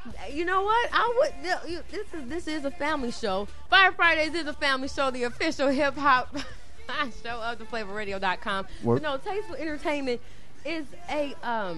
You know what? This is a family show. Fire Fridays is a family show, the official hip hop show of theflavorradio.com. But no, Tasteful Entertainment is a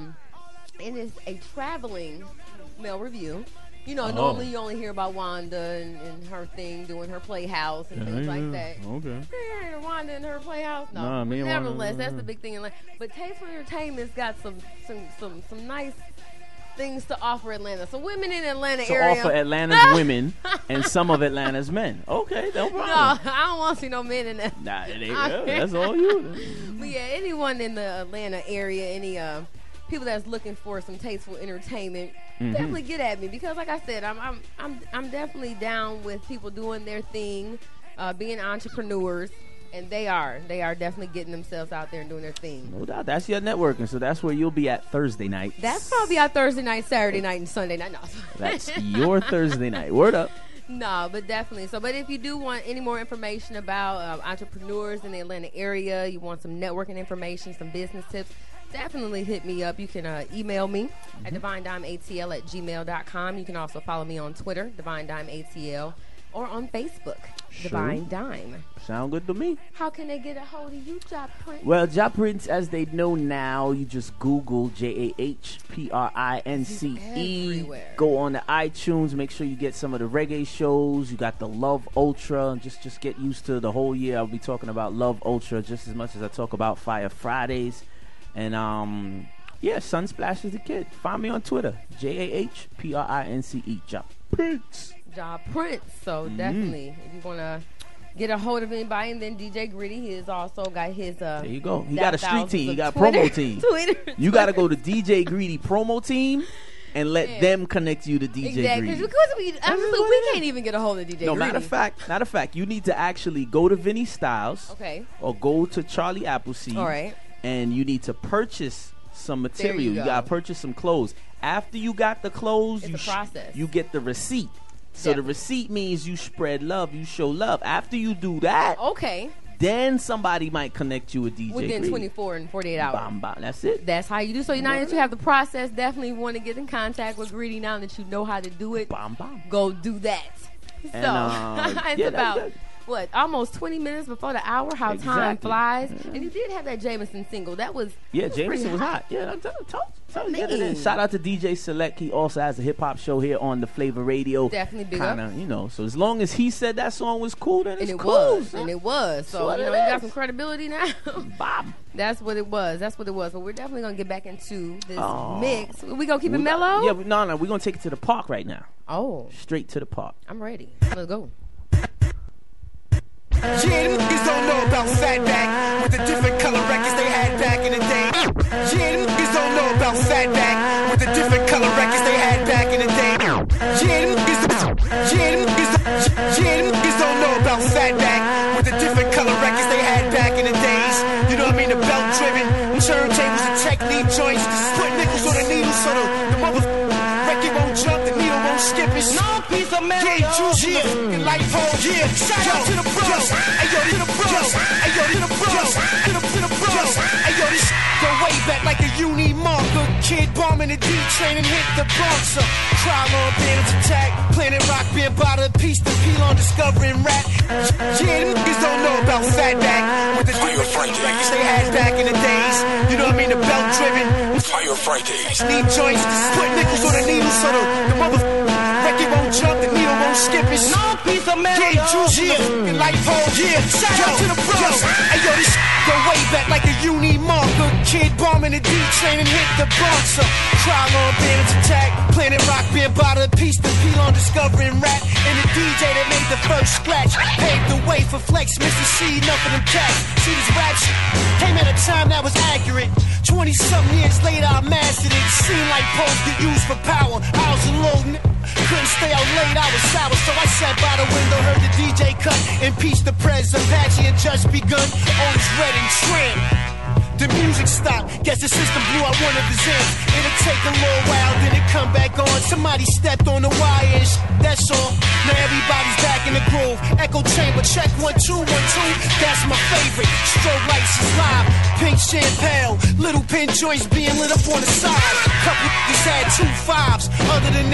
traveling mail review. You know, normally you only hear about Wanda and her thing, doing her playhouse and things like that. Okay. Yeah, Wanda and her playhouse. No, nevertheless, that's the big thing in life. But Tasteful Entertainment's got some nice things to offer Atlanta. So women in Atlanta area. To offer Atlanta's women and some of Atlanta's men. Okay, no problem. No, I don't want to see no men in that. Nah, it ain't. That's all you. But yeah, anyone in the Atlanta area, any people that's looking for some tasteful entertainment, definitely get at me, because like I said, I'm definitely down with people doing their thing, being entrepreneurs, and they are definitely getting themselves out there and doing their thing. No doubt. That's your networking, so that's where you'll be at Thursday night. That's probably our Thursday night, Saturday night, and Sunday night. No. That's your Thursday night. Word up. No, but definitely. So, but if you do want any more information about entrepreneurs in the Atlanta area, you want some networking information, some business tips, definitely hit me up. You can email me at divinedimeatl@gmail.com. You can also follow me on Twitter, DivineDimeATL, or on Facebook, Divine Dime. Sound good to me. How can they get a hold of you, Ja Prince? Well, Ja Prince, as they know now, you just Google JAHPRINCE. Go on to iTunes. Make sure you get some of the reggae shows. You got the Love Ultra. Just get used to the whole year. I'll be talking about Love Ultra just as much as I talk about Fire Fridays. And Sunsplash is the kid. Find me on Twitter, JAHPRINCE. Ja Prince. Ja Prince. So definitely, if you want to get a hold of anybody, and then DJ Gritty, he has also got his there you go. He got a street team. He got a promo team. You got to go to DJ Greedy promo team and let them connect you to DJ Greedy. Because we can't even get a hold of DJ Greedy. No, matter of fact, you need to actually go to Vinny Styles. Okay. Or go to Charlie Appleseed. All right. And you need to purchase some material. You got to purchase some clothes. After you got the clothes, you get the receipt. So the receipt means you spread love, you show love. After you do that, then somebody might connect you with DJ within Greedy. 24 and 48 hours. Bam, bam. That's it. That's how you do. So now that you have the process, definitely want to get in contact with Greedy now that you know how to do it. Bam, bam. Go do that. And, it's about almost 20 minutes before the hour. How time flies. And you did have that Jameson single. That was Jameson was hot. Yeah, shout out to DJ Select. He also has a hip hop show here on the Flavor Radio. Definitely big up. So as long as he said that song was cool, then it's cool. And it was. So you got some credibility now. Bob. That's what it was. But we're definitely gonna get back into this mix. We gonna keep it mellow? Yeah, no. We're gonna take it to the park right now. Oh. Straight to the park. I'm ready. Let's go. Yeah, them niggas don't know about Fatback with the different color records they had back in the day. Yeah, them niggas don't know about Fatback with the different color records they had back in the day. Yeah, them niggas don't know about Fatback with the different color records they had back in the days. You know what I mean? The belt driven turntables and technique joints. Just put nickels on the needle so the motherfucker record won't jump, the needle won't skip. It's no piece of metal. Yeah, juice, light pole, yeah. Shout out to the bros. Ayo, to the bros. Ayo, to the bros. To the bros. Ayo, this go way back like a uni marker. Kid bombing the D-train and hit the Bronx. Crowd on bandits attack. Planet Rock being by the piece. The peel on discovering rap. Yeah, them niggas don't know about Fatback with the different records they had back in the days. You know what I mean? The belt driven. Fire Fridays. Need joints. Just put nickels on the needle so the motherfucker record won't jump, the needle won't skip. It's no piece of metal. Yeah, juice, yeah. Light pole, yeah. Shout out to the bros. Ayo, this go way back like a uni marker. Kid bombing the D-train and hit the Bronx. Crowd on bandits attack. Planet Rock being by the piece. The peel on discovering rap. And the DJ that made the first scratch paved the way for Flex, Mr. C, enough of them cats. See, this rap shit came at a time that was accurate. 20-something years later, I mastered it. Seemed like poles get used for power. I was alone. Couldn't stay out late, I was sour, so I sat by the window, heard the DJ cut, impeach the prez, Apache had just begun, Otis Red and Tramp. The music stopped, guess the system blew out one of his amps. It'll take a little while, then it come back on. Somebody stepped on the wire and that's all. Now everybody's back in the groove. Echo chamber, check 1 2 1 2. That's my favorite. Strobe lights is live, pink champagne, little pin joints being lit up on the side. Couple niggas had 2 5s. Other than that,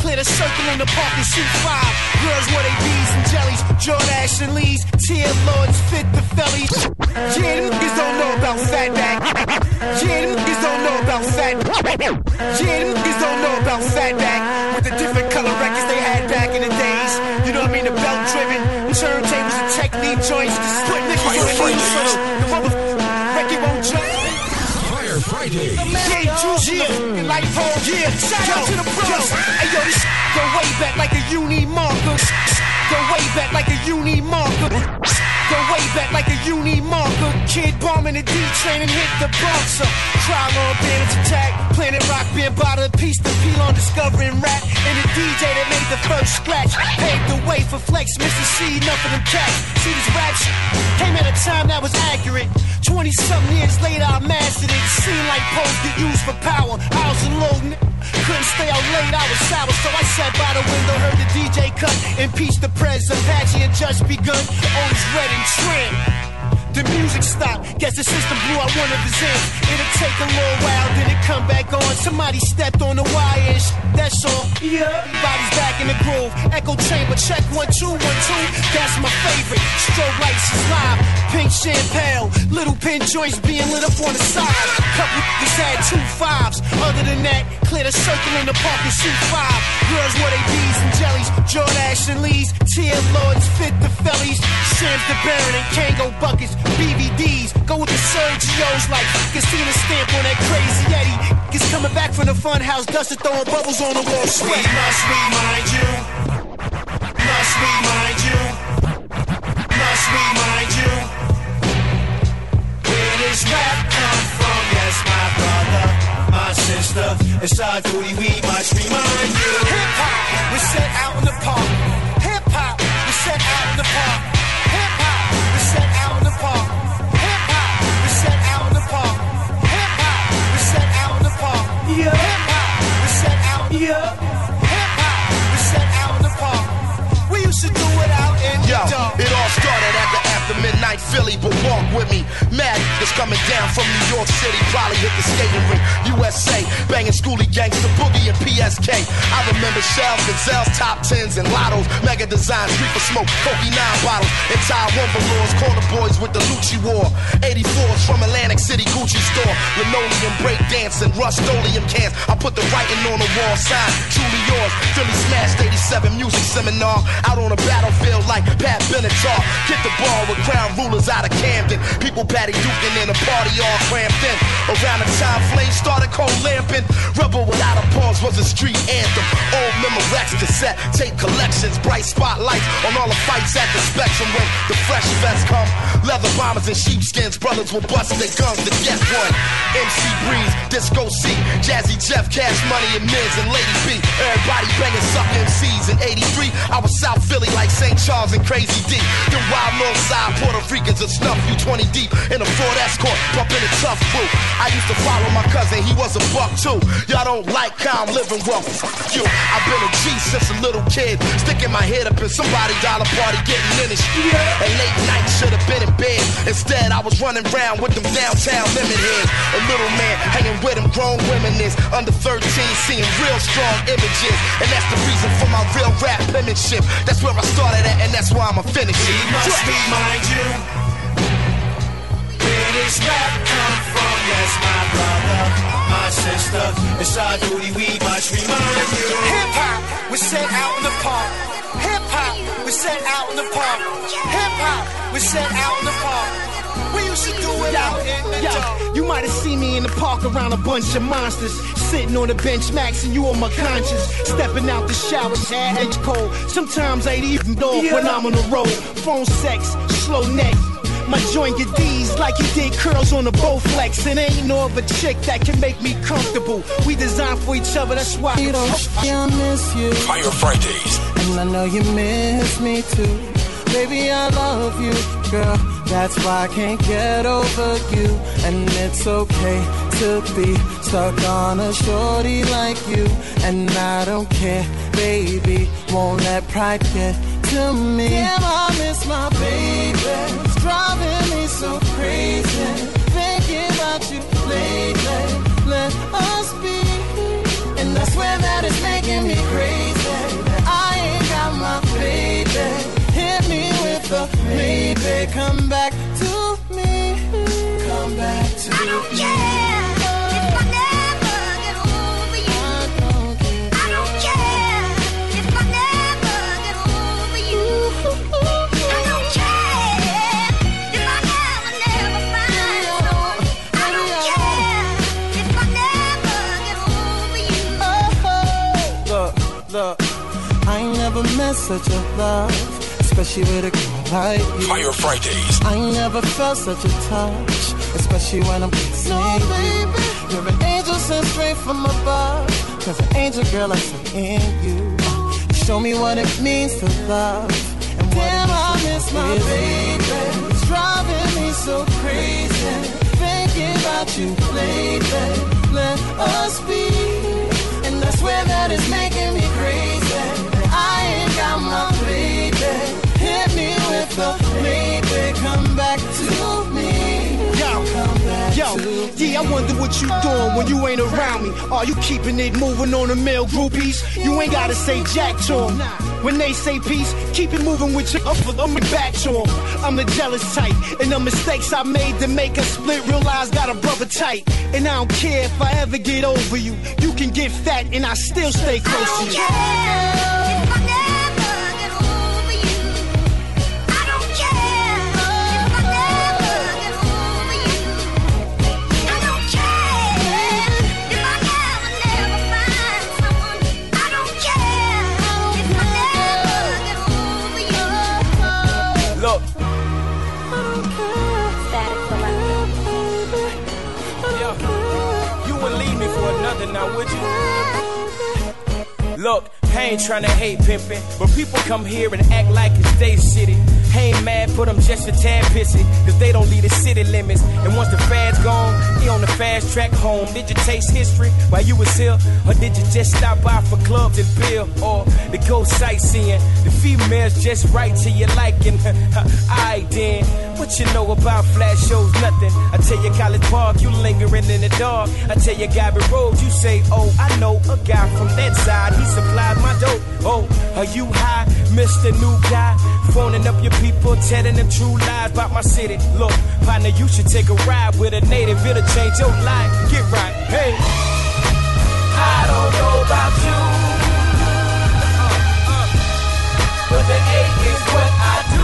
clear the circle in the park and shoot 5. Girls wear they bees and jellies, Jordache and Lees, Tier Lords fit the fellies. Yeah, them niggas don't know about fatback. Yeah, them niggas don't know about fatback. Yeah, them niggas don't know about fatback. With the different color records they had back in the days. You know what I mean? The belt driven turntables and technique joints. Just put niggas on the knees so the motherfucking record won't jump. Fire Friday. Yeah, Juicy, like Paul, yeah. Shout out to the bros. Hey, yo, this go way back like a uni marker. Go way back like a uni marker. Go way back like a uni marker. Kid bombing the D-train and hit the Bronx. Crowd on bandits attack. Planet Rock being bottle of piece. The peel on discovering rap. And the DJ that made the first scratch paved the way for Flex, Mr. C, enough of them cats. See this rap shit came at a time that was accurate. 20-something years later I mastered it. Seemed like poles get used for power. I was a little couldn't stay out late, I was sour. So I sat by the window, heard the DJ cut. Impeach the prez, Apache had just begun. Always red and trim. The music stopped, guess the system blew out one of his ends. It'll take a little while, then it come back on. Somebody stepped on the wire and that's all. Yeah. Everybody's back in the groove. Echo chamber, check 1 2 1 2. That's my favorite. Strobe lights is live. Pink champagne, little pin joints being lit up on the side. Couple niggas had 2 5s. Other than that, clear the circle in the park and shoot 5. Girls wear they bees and jellies, Jordache and Lees, Tier Lords fit the fellies, Shams the Baron and Kango buckets. BVDs, go with the Sergios like Castina stamp on that crazy Eddie. Is coming back from the fun house, dusted throwing bubbles on the wall. Sweat. We must remind you. Must remind you. Must remind you. Where does rap come from? Yes, my brother, my sister. It's our duty, we must remind you. Hip hop, we're set out in the park. Hip hop, we're set out in the park. Hip hop, we're set out in the park. Hip hop, we're set out in the park. Hip hop, we're set out in the park. Yeah. Hip hop, we're set out in the park. Hip hop, we're set out in the park. We used to do it out in the dark. It all started at the after midnight Philly, but walk with me. Mad is coming down from New York City, probably hit the skating rink. USA, banging schoolie gangsta boogie and PSK. I remember shells, gazelles, top 10s and lottos. Mega designs, street for smoke, Cokie 9 bottles. Entire one velours, corner boys with the Lucci war. 84s from Atlantic City Gucci store. Linoleum, break dancing, Rust-Oleum cans. I put the writing on the wall, sign, truly yours. Philly smashed 87 music seminar. Out on the battlefield like Pat Benatar. Kick the ball with crown rulers out of Camden. People patty duking in a party all cramped in. Around the time flames started cold lamping. Rebel without a pause was a street anthem. Old Memorex cassette tape collections. Bright spotlights on all the fights at the Spectrum. When the fresh vets come, leather bombers and sheepskins. Brothers will bust their guns to get one. MC Breeze, Disco C, Jazzy Jeff, Cash Money and Miz and Lady B. Everybody banging suck MCs. In 83, I was South Philly like St. Charles and Crazy D. The wild Northside Puerto Ricans and snuff you 20 deep in a Ford Escort, bumping a tough crew. I used to follow my cousin, he was a buck too. Y'all don't like how I'm living well, you. I've been a G since a little kid, sticking my head up in somebody dollar party, getting in it. And late night should have been in bed. Instead, I was running around with them downtown lemon heads. A little man hanging with them grown women is under 13, seeing real strong images. And that's the reason for my real rap penmanship. That's where I started at, and that's why I'ma finish it. We must remind you. Where does rap come from? Yes, my brother, my sister. It's our duty, we must remind you. Hip hop, we're set out in the park. Hip hop, we're set out in the park. Hip hop, we're set out in the park. We used to do it out in the dark. You might have seen me in the park around a bunch of monsters, sitting on the bench, maxing you on my conscience. Stepping out the shower, edge cold. Sometimes I ain't even know when I'm on the road. Phone sex, slow neck. My joint get D's like he did curls on the Bowflex. And ain't no other chick that can make me comfortable. We designed for each other, that's why I miss you. Fire Fridays. And I know you miss me too. Baby, I love you, girl. That's why I can't get over you. And it's okay to be stuck on a shorty like you. And I don't care, baby. Won't let pride get to me. Damn, I miss my baby. It's driving me so crazy. Thinking about you lately. Let us be. And I swear that it's making me crazy. Look, I ain't never met such a love, especially with a girl like you. Fire Fridays. I ain't never felt such a touch, especially when I'm kissing you. You're an angel sent straight from above, 'cause an angel girl I see in you. You show me what it means to love, and damn, I miss my baby. It's driving me so crazy, thinking about you lately. Let us be, and I swear that it's making me crazy. I ain't got my baby. Hit me with the maybe, come back to me. Yo, yeah, I wonder what you doing when you ain't around me. Are you keeping it moving on the male groupies? You ain't gotta say jack to them. When they say peace, keep it moving with your I'm back to them. I'm the jealous type, and the mistakes I made to make us split, realize got a brother tight. And I don't care if I ever get over you. You can get fat and I still stay close to you. Now would you? Look, I ain't tryna hate pimpin', but people come here and act like it's they city. I ain't mad, but I'm just a tad pissy, 'cause they don't leave the city limits. And once the fad's gone, they on the fast track home. Did you taste history while you was here? Or did you just stop by for clubs and beer? Or to go sightseeing? The females just right to your liking. Aight then, what you know about flash shows? Nothing. I tell you College Park, you lingering in the dark. I tell you Gabby Road, you say, oh, I know a guy from that side. He supplied my dope. Oh, are you high, Mr. New Guy? Phoning up your people, telling them true lies about my city. Look, partner, you should take a ride with a native. It'll change your life. Get right. Hey, I don't know about you, but the A is what I do.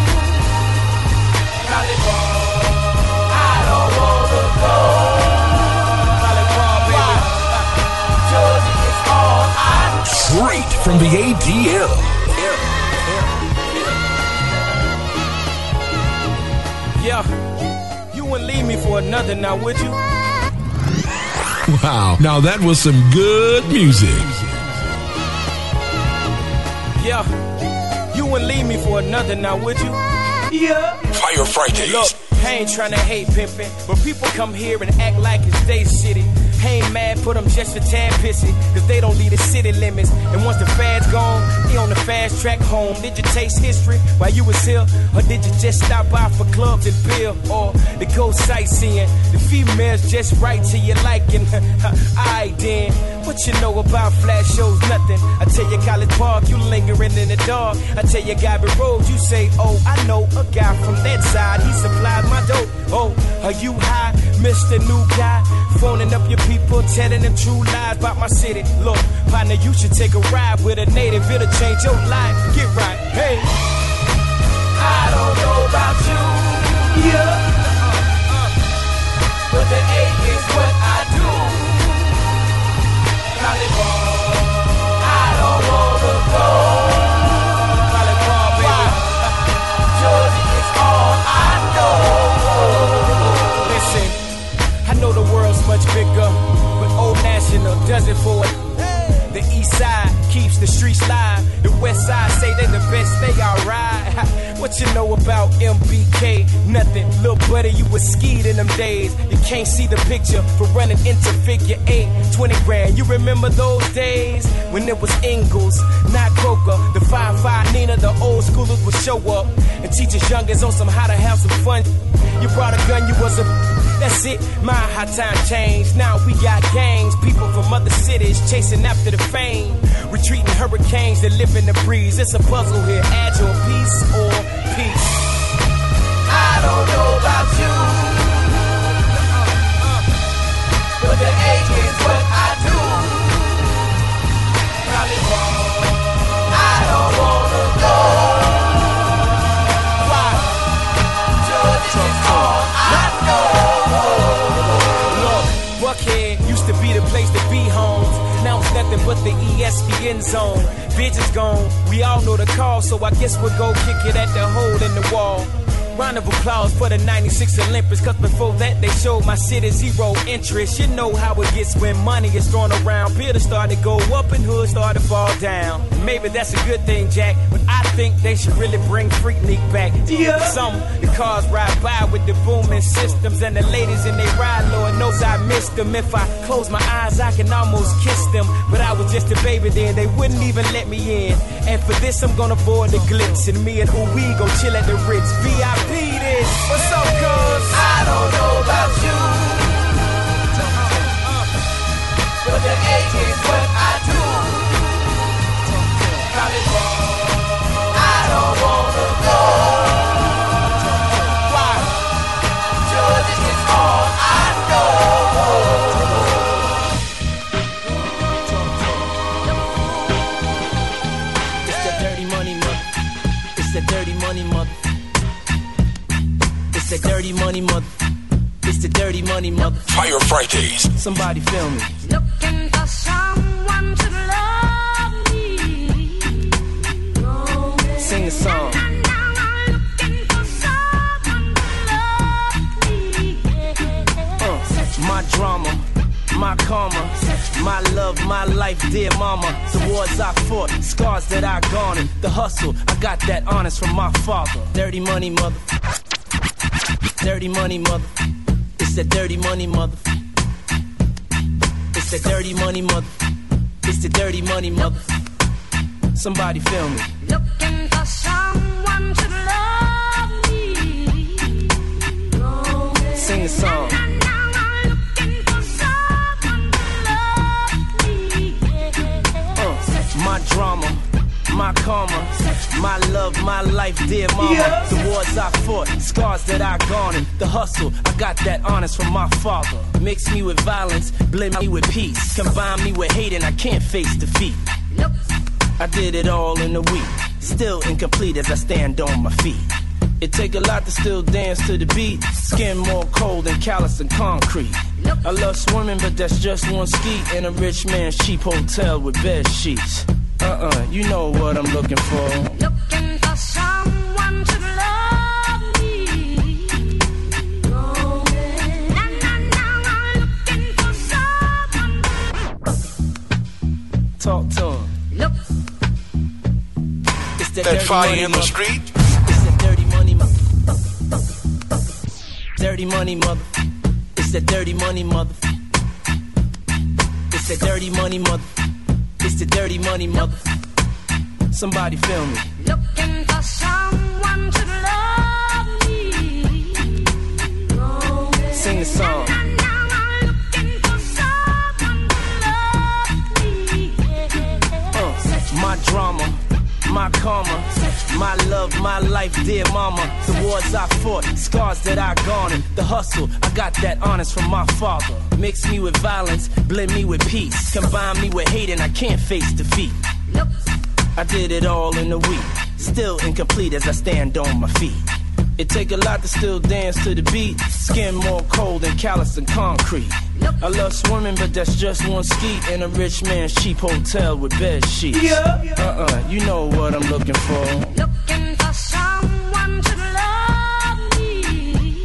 College ball, I don't wanna go. College ball, baby. Georgia is all I do. Straight from the ATL. Yeah, you wouldn't leave me for another now, would you? Wow, now that was some good music. Yeah, you wouldn't leave me for another now, would you? Yeah. Fire Fridays. Look, I ain't tryna hate pimpin', but people come here and act like it's they city. I ain't mad, but I'm just a tad pissy, 'cause they don't leave the city limits. And once the fad's gone, they on the fast track home. Did you taste history while you was here? Or did you just stop by for clubs and beer? Or to go sightseeing? The females just right to your liking. Aight then, what you know about flash shows? Nothing. I tell you College Park, you lingering in the dark. I tell you Gabby Road, you say, oh, I know a guy from that side. He supplied my dope. Oh, are you high, Mr. New Guy? Phoning up your people, telling them true lies about my city. Look, partner, you should take a ride with a native. It'll change your life. Get right. Hey, I don't know about you, yeah, but the A is what I do. College ball, I don't wanna go. College ball, baby. Georgia is all I know. Listen, I know the world's much bigger, but Old National does it for it. The east side keeps the streets live. The west side say they the best, they alright. What you know about MBK? Nothing, little buddy, you was skied in them days. You can't see the picture for running into figure 8, 20 grand. You remember those days when it was Ingalls, not Croker. The 5'5" Nina, the old schoolers would show up and teach us youngins on some how to have some fun. You brought a gun, you was a... That's it, my high time changed. Now we got gangs, people from other cities chasing after the fame. Retreating hurricanes that live in the breeze. It's a puzzle here, agile peace or peace. I don't know about you, but the A is what I do. College ball, I don't wanna go. Why? Georgia is all I know. Look, Buckhead used to be the place to be homes. Now it's nothing nothing but the ESPN zone. Vision's gone, we all know the call, so I guess we'll go kick it at the hole in the wall. Round of applause for the 96 Olympics, cause before that they showed my city zero interest. You know how it gets when money is thrown around. Buildings start to go up and hoods start to fall down. Maybe that's a good thing, Jack, but I think they should really bring Freaknik back. Some, the cars ride by with the booming systems, and the ladies in they ride, Lord knows I missed them. If I close my eyes, I can almost kiss them, but I was just a baby then, they wouldn't even let me in. And for this I'm gonna avoid the glitz, and me and Uwe go chill at the Ritz. VIP this. What's up, cuz? I don't know about you, but the age is what I do. I don't wanna go. Why? Georgia is all I know. It's the dirty money mother. It's the dirty money mother. It's the dirty money mother. It's the dirty money mother. Fire Fridays. Somebody feel me. Looking for someone to love me. Sing the song. And now I'm looking for someone to love me. My drama, my karma, my love, my life, dear mama. The wars I fought, scars that I garnered. The hustle, I got that honest from my father. Dirty money mother. Dirty money mother. It's the dirty money mother. It's the dirty money mother. It's the dirty money mother. Somebody feel me. Looking for someone to love me. Sing the song. And now I'm looking for someone to love me. My drama, my karma, my love, my life, dear mama. The wars I fought, scars that I garnered. The hustle, I got that honest from my father. Mix me with violence, blend me with peace. Combine me with hate and I can't face defeat. I did it all in a week, still incomplete as I stand on my feet. It take a lot to still dance to the beat. Skin more cold than callous and concrete. I love swimming, but that's just one ski in a rich man's cheap hotel with bed sheets. You know what I'm looking for. Looking for someone to love me. And now I'm looking for someone. Talk to him. Look. It's the That dirty fire money in the mother. street. It's the dirty money mother. Dirty money mother. It's the dirty money mother. It's the dirty money mother. It's the dirty money mother. Somebody feel me. Looking for someone to love me. Sing the song. And now I'm looking for someone to love me. My drama, my karma, my love, my life, dear mama. The wars I fought, scars that I garnered. The hustle, I got that honest from my father. Mix me with violence, blend me with peace. Combine me with hate and I can't face defeat. I did it all in a week, still incomplete as I stand on my feet. It take a lot to still dance to the beat. Skin more cold than callous and concrete. I love swimming, but that's just one ski in a rich man's cheap hotel with bed sheets. You know what I'm looking for. Looking for someone to love me.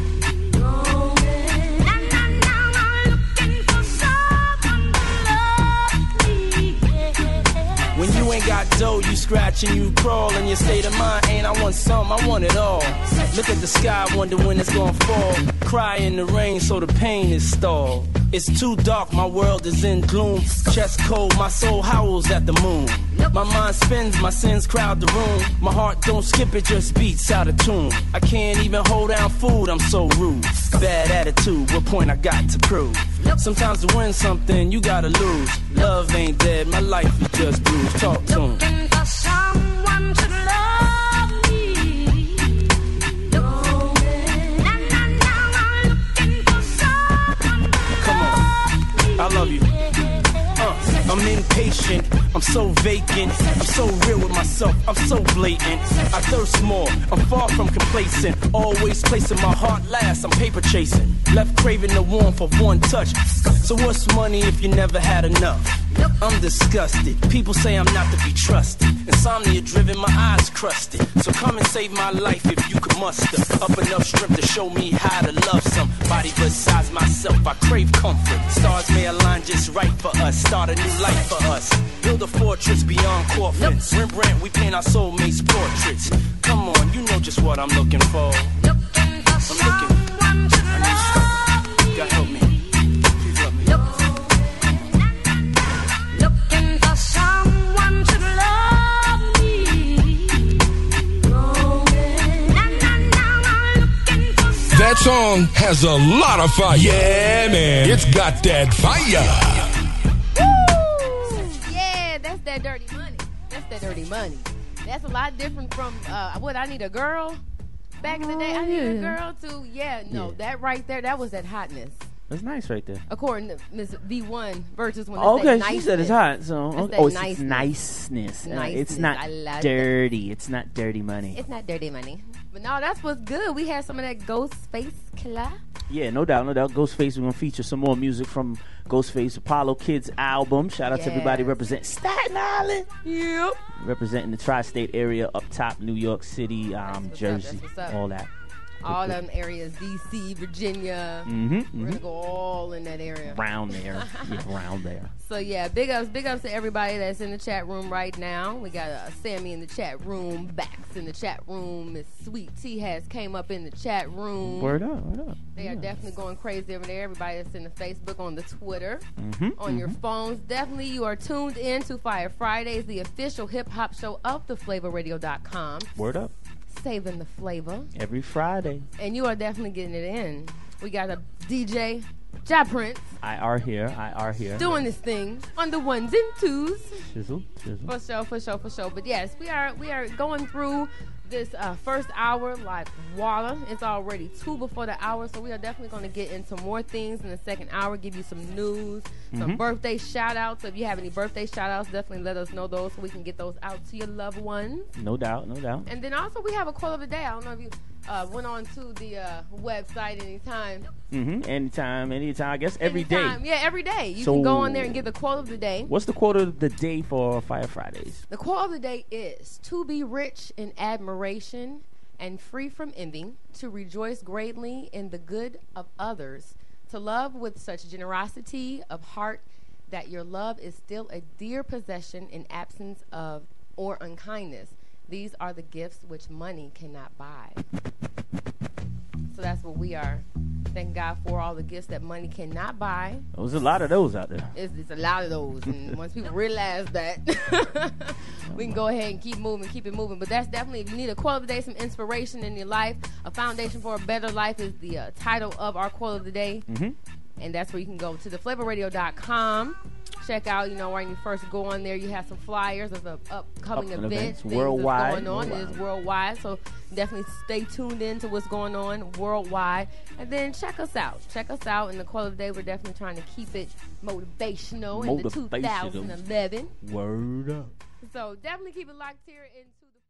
And now I'm looking for someone to love me. When you ain't got dough, you scratch and you crawl. In your state of mind ain't I want something, I want it all. Look at the sky, wonder when it's gonna fall. Cry in the rain so the pain is stalled. It's too dark, my world is in gloom. Chest cold, my soul howls at the moon. My mind spins, my sins crowd the room. My heart don't skip, it just beats out of tune. I can't even hold down food, I'm so rude. Bad attitude, what point I got to prove? Sometimes to win something, you gotta lose. Love ain't dead, my life is just bruised. Talk to him. Looking for someone to love me. And now I'm looking for someone to Come on. love me. I love you. I'm impatient, I'm so vacant, I'm so real with myself, I'm so blatant. I thirst more, I'm far from complacent, always placing my heart last, I'm paper chasing. Left craving the warmth of one touch. So what's money if you never had enough? I'm disgusted. People say I'm not to be trusted. Insomnia driven, my eyes crusted. So come and save my life if you could muster up enough strength to show me how to love somebody besides myself. I crave comfort. Stars may align just right for us. Start a new life for us. Build a fortress beyond coffins. Rembrandt, we paint our soulmates' portraits. Come on, you know just what I'm looking for. I'm looking. I need you. God help me. Please help me. Looking for someone to love me. That song has a lot of fire. Yeah, man. It's got that fire. Woo! Yeah, that's that dirty money. That's that dirty money. That's a lot different from what I Need a Girl. Back in the day, I Need a Girl to, that right there, that was that hotness. That's nice right there. According to Miss V1 versus when they say niceness. She said it's hot. So it's niceness. Niceness. It's not dirty. It's not dirty money. It's not dirty money. But no, that's what's good. We had some of that Ghostface Killer. Yeah, no doubt. Ghostface, we're going to feature some more music from Ghostface Apollo Kids album. Shout out to everybody representing Staten Island. Yep. Representing the tri-state area up top, New York City, Jersey, all that. All them areas, D.C., Virginia. We're going to go all in that area. Around there. Around there. So, yeah, big ups to everybody that's in the chat room right now. We got Sammy in the chat room, Bax in the chat room, Miss Sweet Tea has came up in the chat room. Word up. They are definitely going crazy over there. Everybody that's in the Facebook, on the Twitter, on your phones. Definitely you are tuned in to Fire Fridays, the official hip-hop show of theflavorradio.com. Word up. Saving the flavor. Every Friday. And you are definitely getting it in. We got a DJ, Ja Prince. I are here. Doing this thing on the ones and twos. Shizzle. For sure. But yes, we are going through this first hour like water. It's already 2 before the hour, so we are definitely going to get into more things in the second hour, give you some news, some birthday shout outs. So if you have any birthday shout outs, definitely let us know those so we can get those out to your loved ones. No doubt. And then also we have a quote of the day. I don't know if you went on to the website anytime. Anytime. I guess every day. Yeah, every day. You can go on there and get the quote of the day. What's the quote of the day for Fire Fridays? The quote of the day is, to be rich in admiration and free from envy, to rejoice greatly in the good of others, to love with such generosity of heart that your love is still a dear possession in absence of or unkindness. These are the gifts which money cannot buy. So that's what we are. Thank God for all the gifts that money cannot buy. There's a lot of those out there. It's a lot of those. And once people realize that, we can go ahead and keep it moving. But that's definitely, if you need a quote of the day, some inspiration in your life, a foundation for a better life is the title of our quote of the day. And that's where you can go to theflavorradio.com. Check out, when you first go on there, you have some flyers of the upcoming events worldwide. That's going on. It is worldwide, so definitely stay tuned in to what's going on worldwide. And then check us out. And the quote of the day, we're definitely trying to keep it motivational in the 2011. Word up. So definitely keep it locked here into the